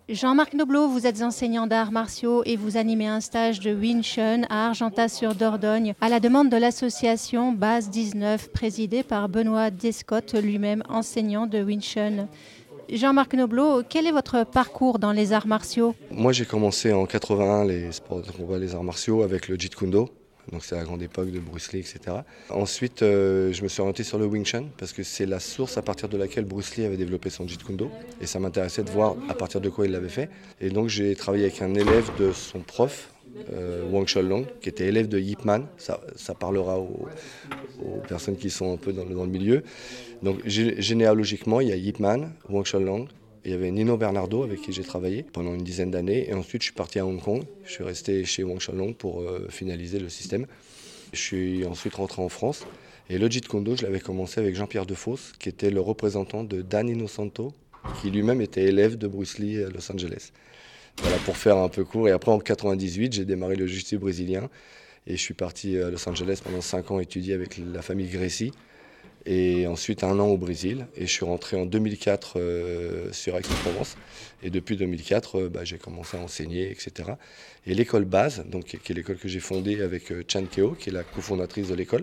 Jean-Marc Nobleau, vous êtes enseignant d'arts martiaux et vous animez un stage de Wing Chun à Argentas-sur-Dordogne à la demande de l'association Base 19 présidée par Benoît Descotte, lui-même enseignant de Wing Chun. Jean-Marc Nobleau, quel est votre parcours dans les arts martiaux ? Moi j'ai commencé en 81 les sports de combat, les arts martiaux avec le Jeet Kune Do. Donc c'est la grande époque de Bruce Lee, etc. Ensuite, je me suis orienté sur le Wing Chun parce que c'est la source à partir de laquelle Bruce Lee avait développé son Jeet Kune Do. Et ça m'intéressait de voir à partir de quoi il l'avait fait. Et donc j'ai travaillé avec un élève de son prof, Wang Shuolong, qui était élève de Yip Man. Ça parlera aux personnes qui sont un peu dans le milieu. Donc généalogiquement, il y a Yip Man, Wang Shuolong. Il y avait Nino Bernardo avec qui j'ai travaillé pendant une dizaine d'années et ensuite je suis parti à Hong Kong. Je suis resté chez Wang Shuolong pour finaliser le système. Je suis ensuite rentré en France et le Jeet Kune Do, je l'avais commencé avec Jean-Pierre Defosse qui était le représentant de Dan Inosanto qui lui-même était élève de Bruce Lee à Los Angeles. Voilà pour faire un peu court et après en 98 j'ai démarré le jiu-jitsu brésilien et je suis parti à Los Angeles pendant 5 ans étudier avec la famille Gracie. Et ensuite 1 an au Brésil et je suis rentré en 2004 sur Aix-en-Provence et depuis 2004 j'ai commencé à enseigner, etc. Et l'école Base, donc, qui est l'école que j'ai fondée avec Chan Keo, qui est la cofondatrice de l'école,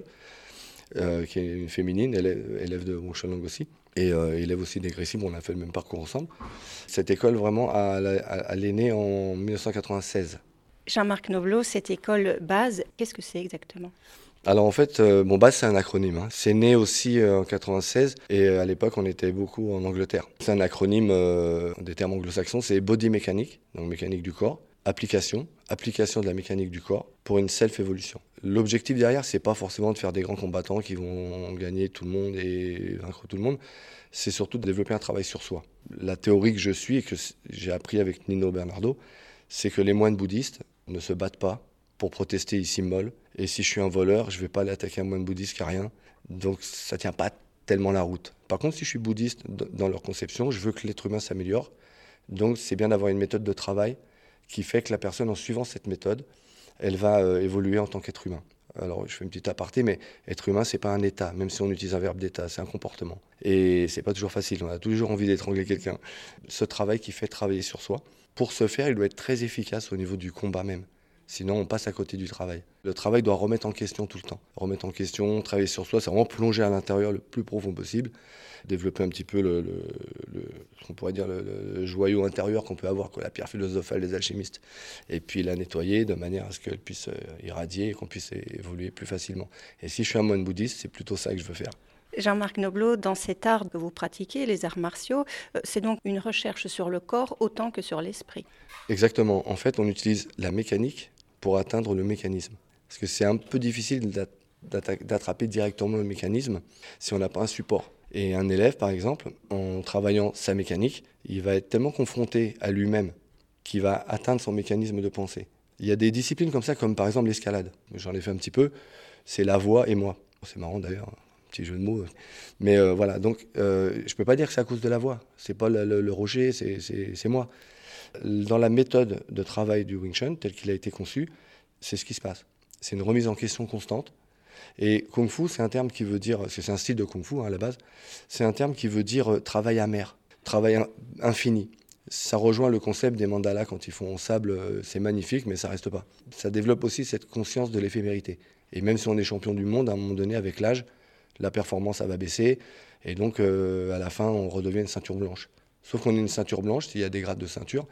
qui est une féminine, élève de Wang Shuolong aussi, et élève aussi des Gracie, on a fait le même parcours ensemble. Cette école vraiment, elle est née en 1996. Jean-Marc Nobleau, cette école Base, qu'est-ce que c'est exactement ? Alors en fait, Base c'est un acronyme. C'est né aussi en 96 et à l'époque on était beaucoup en Angleterre. C'est un acronyme des termes anglo-saxons, c'est body mécanique, donc mécanique du corps, application de la mécanique du corps pour une self-évolution. L'objectif derrière, c'est pas forcément de faire des grands combattants qui vont gagner tout le monde et vaincre tout le monde. C'est surtout de développer un travail sur soi. La théorie que je suis et que j'ai appris avec Nino Bernardo, c'est que les moines bouddhistes ne se battent pas pour protester ici molle. Et si je suis un voleur, je ne vais pas aller attaquer un moine bouddhiste qui a rien. Donc ça ne tient pas tellement la route. Par contre, si je suis bouddhiste dans leur conception, je veux que l'être humain s'améliore. Donc c'est bien d'avoir une méthode de travail qui fait que la personne, en suivant cette méthode, elle va évoluer en tant qu'être humain. Alors je fais une petite aparté, mais être humain, c'est pas un état, même si on utilise un verbe d'état, c'est un comportement. Et c'est pas toujours facile, on a toujours envie d'étrangler quelqu'un. Ce travail qui fait travailler sur soi, pour ce faire, il doit être très efficace au niveau du combat même. Sinon, on passe à côté du travail. Le travail doit remettre en question tout le temps. Remettre en question, travailler sur soi, c'est vraiment plonger à l'intérieur le plus profond possible. Développer un petit peu ce qu'on pourrait dire le joyau intérieur qu'on peut avoir, la pierre philosophale des alchimistes. Et puis la nettoyer de manière à ce qu'elle puisse irradier et qu'on puisse évoluer plus facilement. Et si je suis un moine bouddhiste, c'est plutôt ça que je veux faire. Jean-Marc Nobleau, dans cet art que vous pratiquez, les arts martiaux, c'est donc une recherche sur le corps autant que sur l'esprit. Exactement. En fait, on utilise la mécanique pour atteindre le mécanisme. Parce que c'est un peu difficile d'attraper directement le mécanisme si on n'a pas un support. Et un élève, par exemple, en travaillant sa mécanique, il va être tellement confronté à lui-même qu'il va atteindre son mécanisme de pensée. Il y a des disciplines comme ça, comme par exemple l'escalade. J'en ai fait un petit peu. C'est la voix et moi. C'est marrant d'ailleurs, un petit jeu de mots. Mais voilà, donc je ne peux pas dire que c'est à cause de la voix. C'est pas le Roger, c'est moi. Dans la méthode de travail du Wing Chun, tel qu'il a été conçu, c'est ce qui se passe. C'est une remise en question constante. Et Kung Fu, c'est un terme qui veut dire, c'est un style de Kung Fu à la base, c'est un terme qui veut dire travail amer, travail infini. Ça rejoint le concept des mandalas quand ils font en sable, c'est magnifique, mais ça reste pas. Ça développe aussi cette conscience de l'éphémérité. Et même si on est champion du monde, à un moment donné, avec l'âge, la performance, ça va baisser. Et donc, à la fin, on redevient une ceinture blanche. Sauf qu'on est une ceinture blanche, s'il y a des grades de ceinture.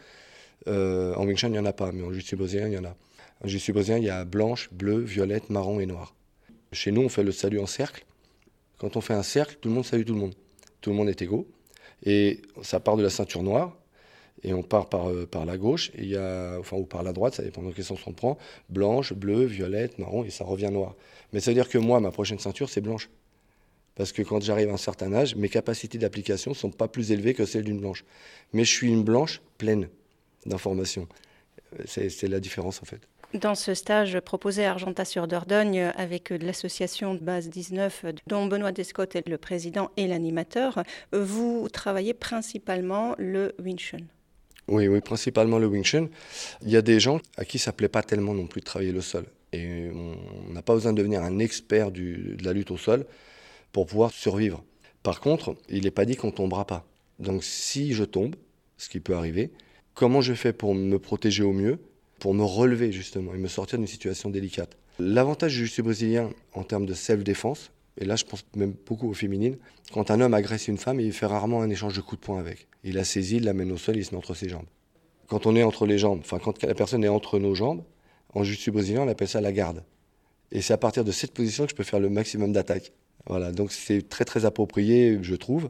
En Wing Chun, il n'y en a pas, mais en jiu-jitsu brésilien, il y en a. En jiu-jitsu brésilien, il y a blanche, bleue, violette, marron et noir. Chez nous, on fait le salut en cercle. Quand on fait un cercle, tout le monde salue tout le monde. Tout le monde est égaux. Et ça part de la ceinture noire, et on part par la gauche, ou par la droite, ça dépend de quel sens on prend. Blanche, bleue, violette, marron, et ça revient noir. Mais ça veut dire que moi, ma prochaine ceinture, c'est blanche. Parce que quand j'arrive à un certain âge, mes capacités d'application ne sont pas plus élevées que celles d'une blanche. Mais je suis une blanche pleine d'informations. C'est la différence en fait. Dans ce stage proposé à Argentas-sur-Dordogne avec l'association Base 19, dont Benoît Descotte est le président et l'animateur, vous travaillez principalement le Wing Chun. Oui, principalement le Wing Chun. Il y a des gens à qui ça ne plaît pas tellement non plus de travailler le sol. Et on n'a pas besoin de devenir un expert de la lutte au sol pour pouvoir survivre. Par contre, il n'est pas dit qu'on ne tombera pas. Donc si je tombe, ce qui peut arriver, comment je fais pour me protéger au mieux, pour me relever justement et me sortir d'une situation délicate. L'avantage du jiu-jitsu brésilien en termes de self-défense, et là je pense même beaucoup aux féminines, quand un homme agresse une femme, il fait rarement un échange de coups de poing avec. Il la saisit, il l'amène au sol, il se met entre ses jambes. Quand on est entre les jambes, enfin quand la personne est entre nos jambes, en jiu-jitsu brésilien on appelle ça la garde. Et c'est à partir de cette position que je peux faire le maximum d'attaques. Voilà, donc c'est très très approprié, je trouve.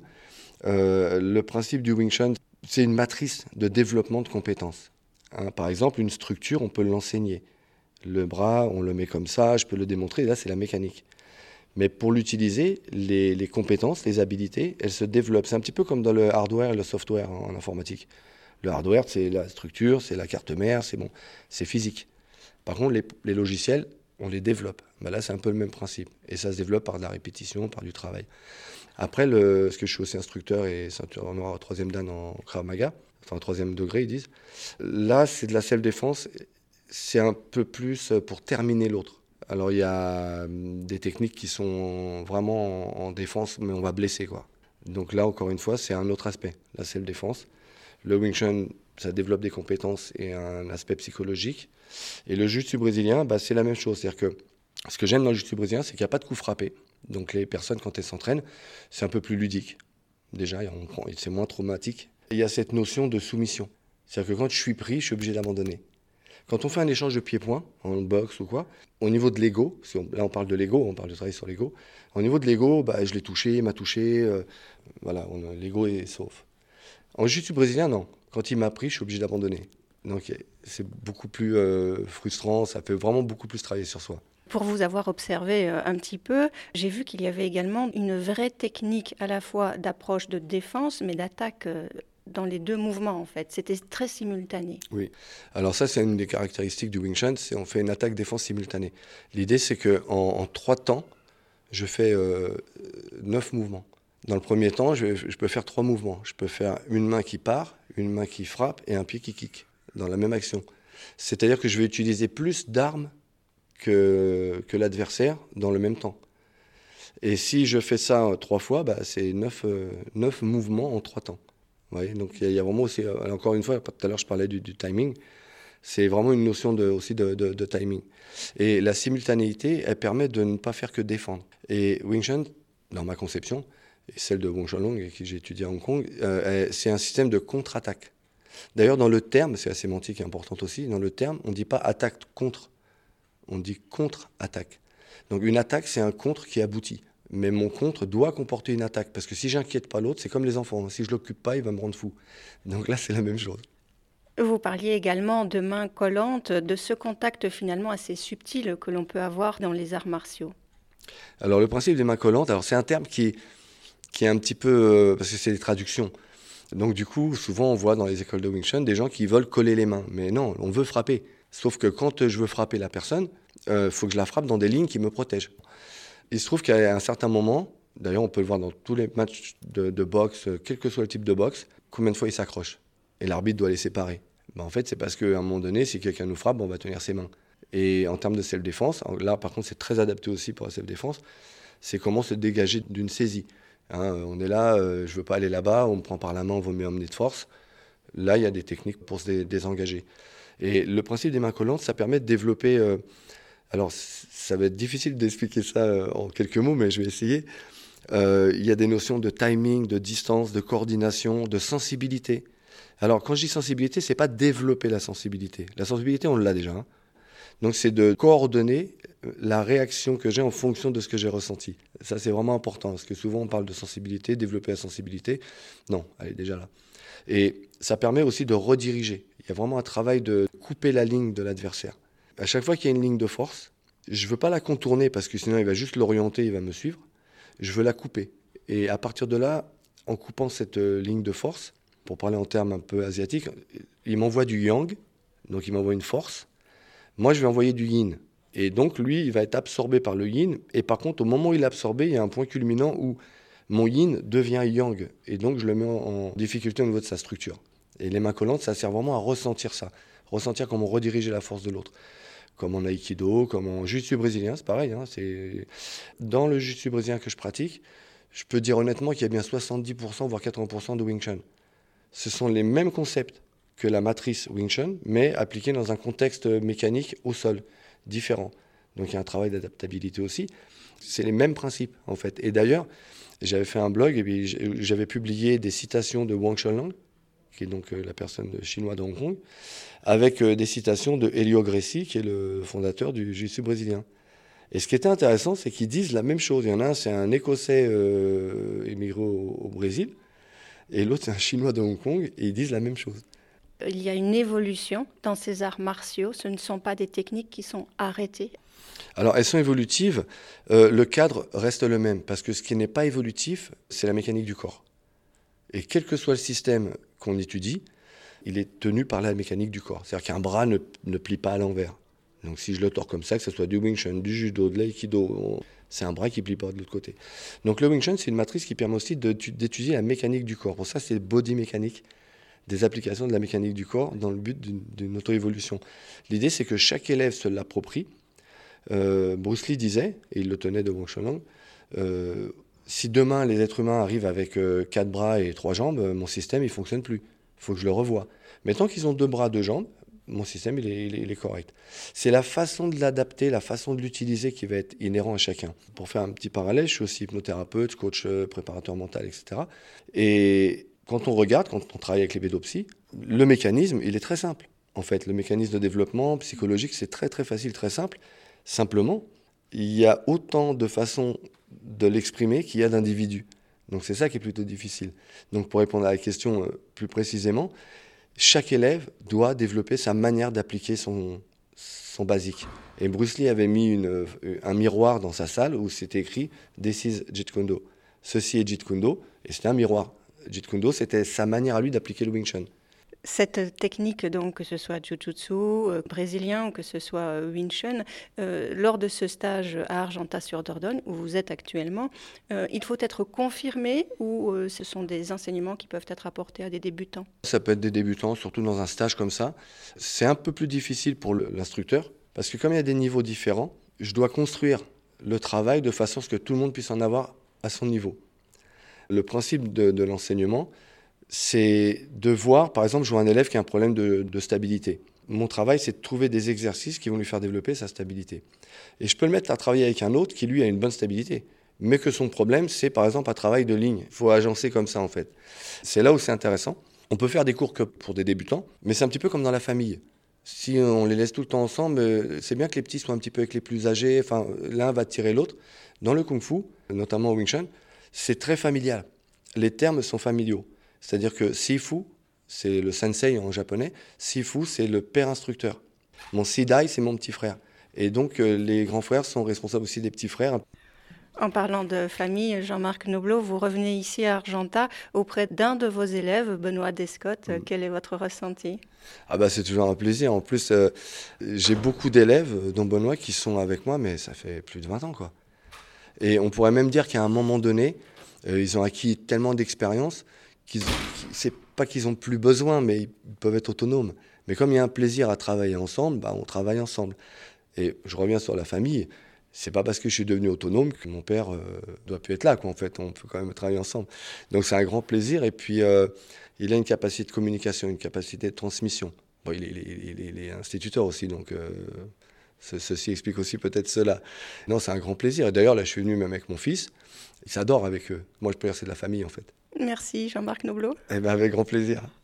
Le principe du Wing Chun, c'est une matrice de développement de compétences. Hein, par exemple, une structure, on peut l'enseigner. Le bras, on le met comme ça, je peux le démontrer, et là c'est la mécanique. Mais pour l'utiliser, les compétences, les habilités, elles se développent. C'est un petit peu comme dans le hardware et le software en informatique. Le hardware, c'est la structure, c'est la carte mère, c'est bon, c'est physique. Par contre, les logiciels, on les développe. Ben là, c'est un peu le même principe. Et ça se développe par de la répétition, par du travail. Après, parce que je suis aussi instructeur et ceinture noire au 3e dan en Krav Maga, enfin au 3e degré, ils disent. Là, c'est de la self-défense. C'est un peu plus pour terminer l'autre. Alors, il y a des techniques qui sont vraiment en défense, mais on va blesser, quoi. Donc là, encore une fois, c'est un autre aspect, la self-défense. Le Wing Chun, ça développe des compétences et un aspect psychologique. Et le jiu-jitsu brésilien, bah, c'est la même chose. C'est-à-dire que ce que j'aime dans le jiu-jitsu brésilien, c'est qu'il n'y a pas de coup frappé. Donc les personnes, quand elles s'entraînent, c'est un peu plus ludique. Déjà, c'est moins traumatique. Et il y a cette notion de soumission. C'est-à-dire que quand je suis pris, je suis obligé d'abandonner. Quand on fait un échange de pieds-points, en boxe ou quoi, au niveau de l'ego, là on parle de l'ego, on parle de travail sur l'ego, au niveau de l'ego, bah, je l'ai touché, il m'a touché, voilà, l'ego est sauf. En jiu-jitsu brésilien, non. Quand il m'a pris, je suis obligé d'abandonner. Donc c'est beaucoup plus frustrant, ça fait vraiment beaucoup plus travailler sur soi. Pour vous avoir observé un petit peu, j'ai vu qu'il y avait également une vraie technique à la fois d'approche de défense, mais d'attaque dans les deux mouvements en fait. C'était très simultané. Oui. Alors ça, c'est une des caractéristiques du Wing Chun, c'est on fait une attaque-défense simultanée. L'idée, c'est qu'en 3 temps, je fais 9 mouvements. Dans le premier temps, je peux faire 3 mouvements. Je peux faire une main qui part, une main qui frappe et un pied qui kick dans la même action. C'est-à-dire que je vais utiliser plus d'armes que l'adversaire dans le même temps. Et si je fais ça 3 fois, bah, c'est 9 mouvements en 3 temps. Vous voyez, donc il y a vraiment aussi, encore une fois, tout à l'heure je parlais du timing, c'est vraiment une notion aussi de timing. Et la simultanéité, elle permet de ne pas faire que défendre. Et Wing Chun, dans ma conception, et celle de Wong Chun Long, avec qui j'ai étudié à Hong Kong, c'est un système de contre-attaque. D'ailleurs, dans le terme, c'est la sémantique importante aussi, dans le terme, on ne dit pas attaque contre, on dit contre-attaque. Donc une attaque, c'est un contre qui aboutit. Mais mon contre doit comporter une attaque, parce que si j'inquiète pas l'autre, c'est comme les enfants, hein. Si je l'occupe pas, il va me rendre fou. Donc là, c'est la même chose. Vous parliez également de mains collantes, de ce contact finalement assez subtil que l'on peut avoir dans les arts martiaux. Alors le principe des mains collantes, alors c'est un terme qui est un petit peu, parce que c'est des traductions. Donc du coup, souvent on voit dans les écoles de Wing Chun des gens qui veulent coller les mains. Mais non, on veut frapper. Sauf que quand je veux frapper la personne, faut que je la frappe dans des lignes qui me protègent. Il se trouve qu'à un certain moment, d'ailleurs on peut le voir dans tous les matchs de boxe, quel que soit le type de boxe, combien de fois ils s'accrochent. Et l'arbitre doit les séparer. En fait, c'est parce qu'à un moment donné, si quelqu'un nous frappe, on va tenir ses mains. Et en termes de self-défense, là par contre c'est très adapté aussi pour la self-défense, c'est comment se dégager d'une saisie. Hein, on est là, je ne veux pas aller là-bas, on me prend par la main, on vaut mieux emmener de force. Là, il y a des techniques pour se désengager. Et le principe des mains collantes, ça permet de développer... alors, ça va être difficile d'expliquer ça en quelques mots, mais je vais essayer. Il y a des notions de timing, de distance, de coordination, de sensibilité. Alors, quand je dis sensibilité, ce n'est pas développer la sensibilité. La sensibilité, on l'a déjà. Hein. Donc, c'est de coordonner la réaction que j'ai en fonction de ce que j'ai ressenti. Ça, c'est vraiment important, parce que souvent, on parle de sensibilité, développer la sensibilité. Non, elle est déjà là. Et ça permet aussi de rediriger. Il y a vraiment un travail de couper la ligne de l'adversaire. À chaque fois qu'il y a une ligne de force, je ne veux pas la contourner, parce que sinon, il va juste l'orienter, il va me suivre. Je veux la couper. Et à partir de là, en coupant cette ligne de force, pour parler en termes un peu asiatiques, il m'envoie du yang, donc il m'envoie une force. Moi, je vais envoyer du yin. Et donc, lui, il va être absorbé par le yin. Et par contre, au moment où il est absorbé, il y a un point culminant où mon yin devient yang. Et donc, je le mets en difficulté au niveau de sa structure. Et les mains collantes, ça sert vraiment à ressentir ça. Ressentir comment rediriger la force de l'autre. Comme en aïkido, comme en jiu-jitsu brésilien, c'est pareil. Hein, dans le jiu-jitsu brésilien que je pratique, je peux dire honnêtement qu'il y a bien 70%, voire 80% de Wing Chun. Ce sont les mêmes concepts. que la matrice Wing Chun, mais appliquée dans un contexte mécanique au sol, différent. Donc il y a un travail d'adaptabilité aussi. C'est les mêmes principes, en fait. Et d'ailleurs, j'avais fait un blog et puis j'avais publié des citations de Wang Chunlang, qui est donc la personne chinoise de Hong Kong, avec des citations de Helio Gracie, qui est le fondateur du jiu-jitsu brésilien. Et ce qui était intéressant, c'est qu'ils disent la même chose. Il y en a un, c'est un Écossais émigré au Brésil, et l'autre, c'est un Chinois de Hong Kong, et ils disent la même chose. Il y a une évolution dans ces arts martiaux. Ce ne sont pas des techniques qui sont arrêtées. Alors, elles sont évolutives. Le cadre reste le même, parce que ce qui n'est pas évolutif, c'est la mécanique du corps. Et quel que soit le système qu'on étudie, il est tenu par la mécanique du corps. C'est-à-dire qu'un bras ne plie pas à l'envers. Donc si je le tords comme ça, que ce soit du Wing Chun, du judo, de l'aïkido, c'est un bras qui ne plie pas de l'autre côté. Donc le Wing Chun, c'est une matrice qui permet aussi d'étudier la mécanique du corps. Pour ça, c'est body mécanique, des applications de la mécanique du corps dans le but d'une auto-évolution. L'idée, c'est que chaque élève se l'approprie. Bruce Lee disait, et il le tenait de Wang Chunlang, si demain les êtres humains arrivent avec 4 bras et 3 jambes, mon système il fonctionne plus. Il faut que je le revoie. Mais tant qu'ils ont 2 bras, 2 jambes, mon système il est correct. C'est la façon de l'adapter, la façon de l'utiliser qui va être inhérent à chacun. Pour faire un petit parallèle, je suis aussi hypnothérapeute, coach, préparateur mental, etc. Et quand on regarde, quand on travaille avec les pédopsies, le mécanisme il est très simple. En fait, le mécanisme de développement psychologique, c'est très très facile, très simple. Simplement, il y a autant de façons de l'exprimer qu'il y a d'individus. Donc c'est ça qui est plutôt difficile. Donc pour répondre à la question plus précisément, chaque élève doit développer sa manière d'appliquer son basique. Et Bruce Lee avait mis un miroir dans sa salle où c'était écrit « This is Jeet Kune Do ». Ceci est Jeet Kune Do, et c'était un miroir. Jeet Kune Do, c'était sa manière à lui d'appliquer le Wing Chun. Cette technique, donc, que ce soit Jiu-Jitsu brésilien ou que ce soit Wing Chun, lors de ce stage à Argentat-sur-Dordogne, où vous êtes actuellement, il faut être confirmé ou ce sont des enseignements qui peuvent être apportés à des débutants? Ça peut être des débutants, surtout dans un stage comme ça. C'est un peu plus difficile pour l'instructeur, parce que comme il y a des niveaux différents, je dois construire le travail de façon à ce que tout le monde puisse en avoir à son niveau. Le principe de l'enseignement, c'est de voir, par exemple, je vois un élève qui a un problème de stabilité. Mon travail, c'est de trouver des exercices qui vont lui faire développer sa stabilité. Et je peux le mettre à travailler avec un autre qui, lui, a une bonne stabilité, mais que son problème, c'est, par exemple, un travail de ligne. Il faut agencer comme ça, en fait. C'est là où c'est intéressant. On peut faire des cours que pour des débutants, mais c'est un petit peu comme dans la famille. Si on les laisse tout le temps ensemble, c'est bien que les petits soient un petit peu avec les plus âgés, enfin, l'un va tirer l'autre. Dans le Kung Fu, notamment au Wing Chun, c'est très familial. Les termes sont familiaux. C'est-à-dire que Sifu, c'est le sensei en japonais, Sifu, c'est le père instructeur. Mon Sidai, c'est mon petit frère. Et donc, les grands frères sont responsables aussi des petits frères. En parlant de famille, Jean-Marc Nobleau, vous revenez ici à Argentat auprès d'un de vos élèves, Benoît Descotte. Quel est votre ressenti? C'est toujours un plaisir. En plus, j'ai beaucoup d'élèves, dont Benoît, qui sont avec moi, mais ça fait plus de 20 ans, quoi. Et on pourrait même dire qu'à un moment donné, ils ont acquis tellement d'expérience c'est pas qu'ils ont plus besoin, mais ils peuvent être autonomes. Mais comme il y a un plaisir à travailler ensemble, on travaille ensemble. Et je reviens sur la famille. C'est pas parce que je suis devenu autonome que mon père doit plus être là, quoi. En fait, on peut quand même travailler ensemble. Donc c'est un grand plaisir. Et puis il a une capacité de communication, une capacité de transmission. Bon, il est instituteur aussi, donc ceci explique aussi peut-être cela. Non, c'est un grand plaisir. Et d'ailleurs, là, je suis venu même avec mon fils. Il s'adore avec eux. Moi, je peux dire c'est de la famille, en fait. Merci Jean-Marc Nobleau. Avec grand plaisir.